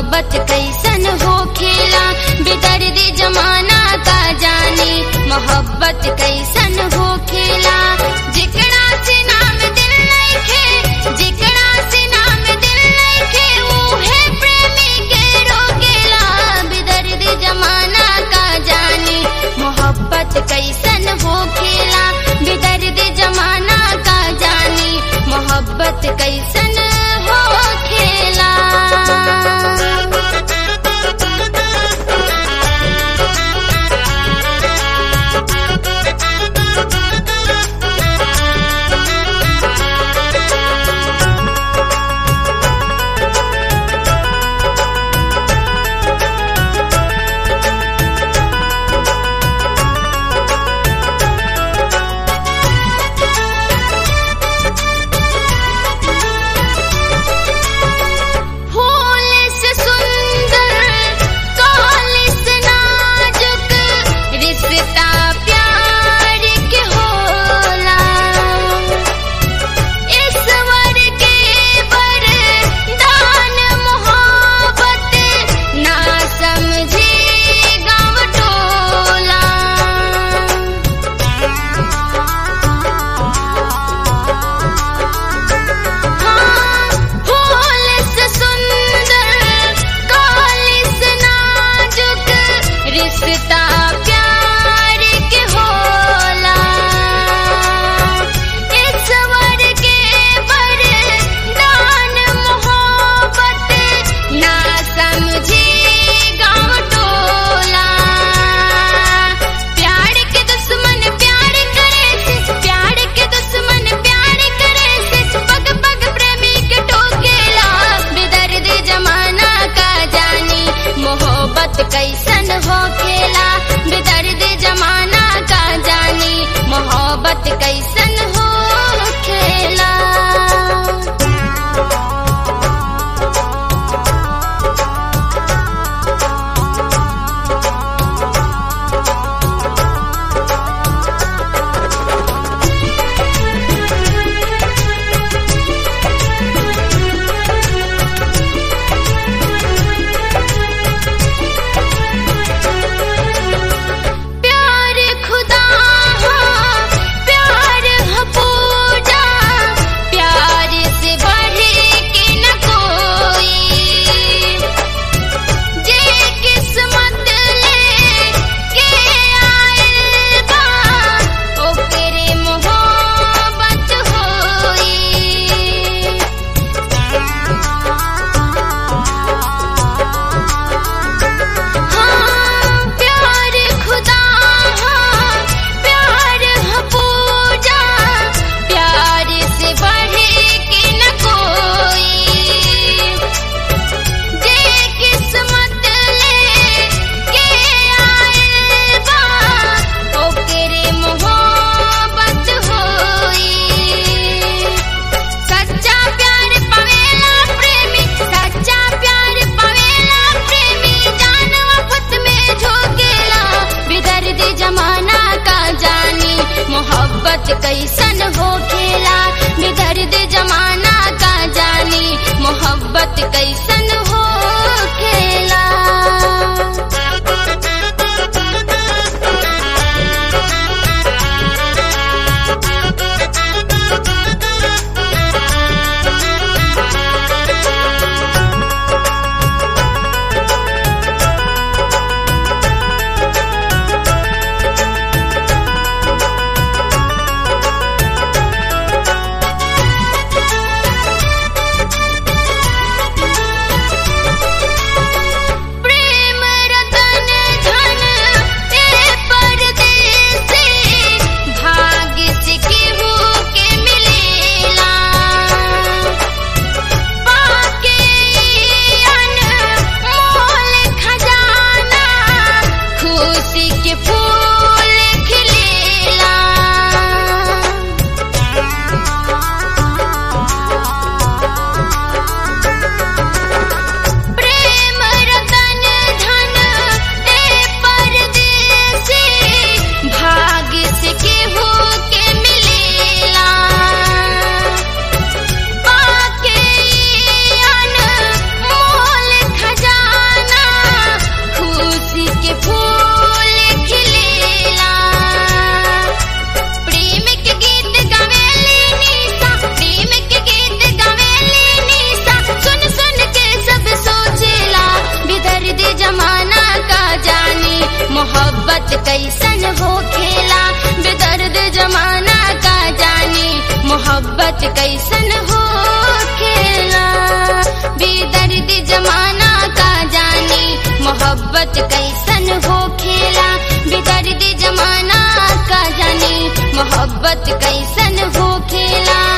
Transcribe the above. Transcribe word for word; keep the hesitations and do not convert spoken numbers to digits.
मोहब्बत कैसन हो खेला बेदर्दी जमाना का जानी मोहब्बत कैसन हो खेला जिकड़ा से नाम दिल नइखे जिकड़ा से नाम दिल नइखे उहे प्रेमी के रोकेला बेदर्दी जमाना का जानी मोहब्बत कैसन हो खेला बेदर्दी जमाना का जानी मोहब्बत कैसन हो खेला। कैसन हो खेला बेदर्दी जमाना का जानी मोहब्बत कैसन हो खेला। मोहब्बत कैसन हो खेला बेदर्दी जमाना का जानी मोहब्बत कैसन हो खेला। मोहब्बत कैसन हो खेला बेदर्द जमाना का जाने मोहब्बत कैसन हो खेला बेदर्द जमाना का जाने मोहब्बत कैसन हो खेला।